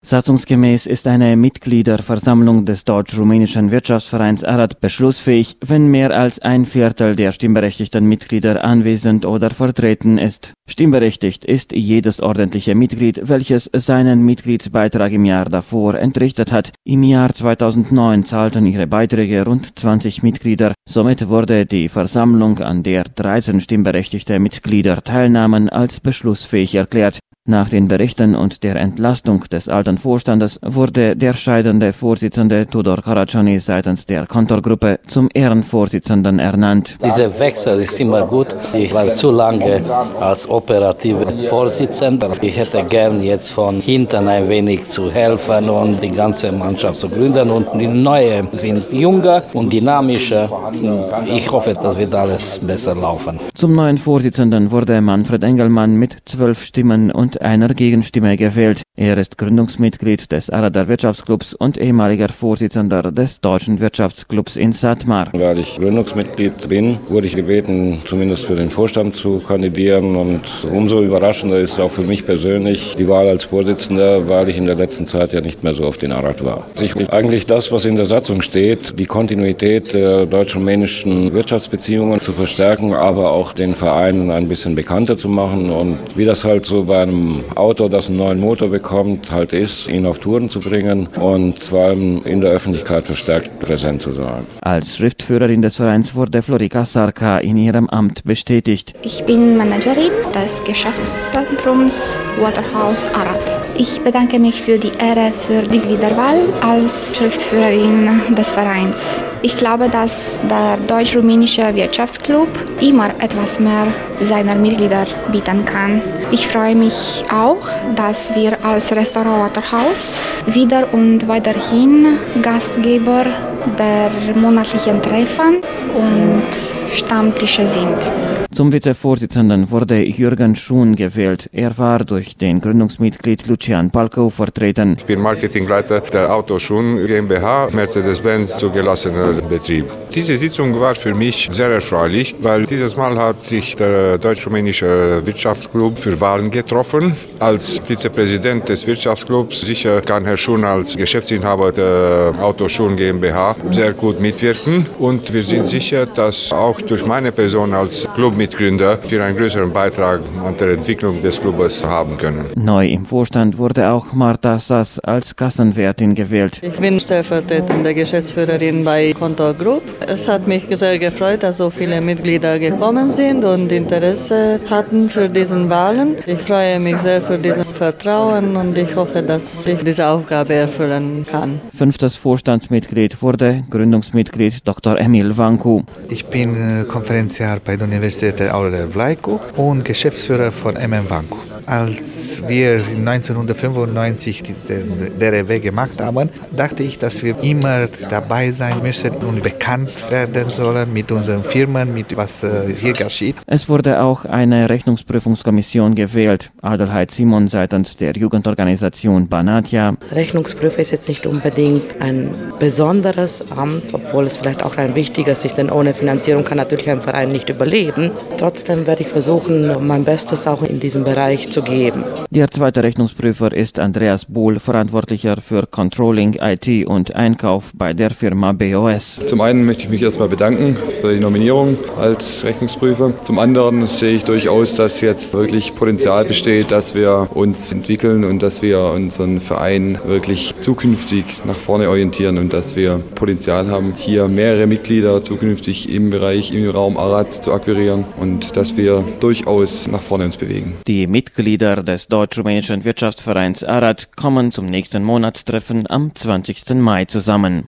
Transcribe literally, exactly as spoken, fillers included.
Satzungsgemäß ist eine Mitgliederversammlung des deutsch-rumänischen Wirtschaftsvereins Arad beschlussfähig, wenn mehr als ein Viertel der stimmberechtigten Mitglieder anwesend oder vertreten ist. Stimmberechtigt ist jedes ordentliche Mitglied, welches seinen Mitgliedsbeitrag im Jahr davor entrichtet hat. Im Jahr zweitausendneun zahlten ihre Beiträge rund zwanzig Mitglieder. Somit wurde die Versammlung, an der dreizehn stimmberechtigte Mitglieder teilnahmen, als beschlussfähig erklärt. Nach den Berichten und der Entlastung des alten Vorstandes wurde der scheidende Vorsitzende Tudor Karacsány seitens der Kontorgruppe zum Ehrenvorsitzenden ernannt. Dieser Wechsel ist immer gut. Ich war zu lange als operativer Vorsitzender. Ich hätte gern jetzt von hinten ein wenig zu helfen und die ganze Mannschaft zu gründen. Und die Neuen sind jünger und dynamischer. Ich hoffe, das wird alles besser laufen. Zum neuen Vorsitzenden wurde Manfred Engelmann mit zwölf Stimmen und einer Gegenstimme gewählt. Er ist Gründungsmitglied des Arader Wirtschaftsclubs und ehemaliger Vorsitzender des Deutschen Wirtschaftsclubs in Satmar. Weil ich Gründungsmitglied bin, wurde ich gebeten, zumindest für den Vorstand zu kandidieren. Und umso überraschender ist auch für mich persönlich die Wahl als Vorsitzender, weil ich in der letzten Zeit ja nicht mehr so auf den Arad war. Ich will eigentlich das, was in der Satzung steht, die Kontinuität der deutsch-rumänischen Wirtschaftsbeziehungen zu verstärken, aber auch den Verein ein bisschen bekannter zu machen. Und wie das halt so bei einem Auto, das einen neuen Motor bekommt, halt ist, ihn auf Touren zu bringen und vor allem in der Öffentlichkeit verstärkt präsent zu sein. Als Schriftführerin des Vereins wurde Florika Sarka in ihrem Amt bestätigt. Ich bin Managerin des Geschäftszentrums Waterhouse Arad. Ich bedanke mich für die Ehre für die Wiederwahl als Schriftführerin des Vereins. Ich glaube, dass der deutsch-rumänische Wirtschaftsclub immer etwas mehr seiner Mitglieder bieten kann. Ich freue mich auch, dass wir als Restaurant Waterhouse wieder und weiterhin Gastgeber der monatlichen Treffen und Stammtische sind. Zum Vizevorsitzenden wurde Jürgen Schuhn gewählt. Er war durch den Gründungsmitglied Lucian Palcău vertreten. Ich bin Marketingleiter der Auto Schuhn GmbH, Mercedes-Benz zugelassener Betrieb. Diese Sitzung war für mich sehr erfreulich, weil dieses Mal hat sich der deutsch-rumänische Wirtschaftsclub für Wahlen getroffen. Als Vizepräsident des Wirtschaftsclubs sicher kann Herr Schuhn als Geschäftsinhaber der Auto Schuhn GmbH sehr gut mitwirken. Und wir sind sicher, dass auch durch meine Person als Clubmitgründer wir einen größeren Beitrag an der Entwicklung des Clubes haben können. Neu im Vorstand wurde auch Marta Sass als Kassenwärtin gewählt. Ich bin stellvertretende Geschäftsführerin bei Kontor Group. Es hat mich sehr gefreut, dass so viele Mitglieder gekommen sind und Interesse hatten für diese Wahlen. Ich freue mich sehr für dieses Vertrauen und ich hoffe, dass ich diese Aufgabe erfüllen kann. Fünftes Vorstandsmitglied wurde Gründungsmitglied Doktor Emil Vancu. Ich bin Konferenziar bei der Universität Aurel Vlaicu und Geschäftsführer von M M Vancu. Als wir neunzehnhundertfünfundneunzig diese D R W gemacht haben, dachte ich, dass wir immer dabei sein müssen und bekannt werden sollen mit unseren Firmen, mit was hier geschieht. Es wurde auch eine Rechnungsprüfungskommission gewählt. Adelheid Simon seitens der Jugendorganisation Banatia. Rechnungsprüfer ist jetzt nicht unbedingt ein besonderes Amt, obwohl es vielleicht auch ein wichtiges ist, denn ohne Finanzierung kann natürlich ein Verein nicht überleben. Trotzdem werde ich versuchen, mein Bestes auch in diesem Bereich zu geben. Der zweite Rechnungsprüfer ist Andreas Bohl, Verantwortlicher für Controlling, I T und Einkauf bei der Firma B O S. Zum einen möchte ich mich erstmal bedanken für die Nominierung als Rechnungsprüfer. Zum anderen sehe ich durchaus, dass jetzt wirklich Potenzial besteht, dass wir uns entwickeln und dass wir unseren Verein wirklich zukünftig nach vorne orientieren und dass wir Potenzial haben, hier mehrere Mitglieder zukünftig im Bereich, im Raum Arad zu akquirieren und dass wir durchaus nach vorne uns bewegen. Die Mitglieder des deutsch-rumänischen Wirtschaftsvereins Arad kommen zum nächsten Monatstreffen am zwanzigsten Mai zusammen.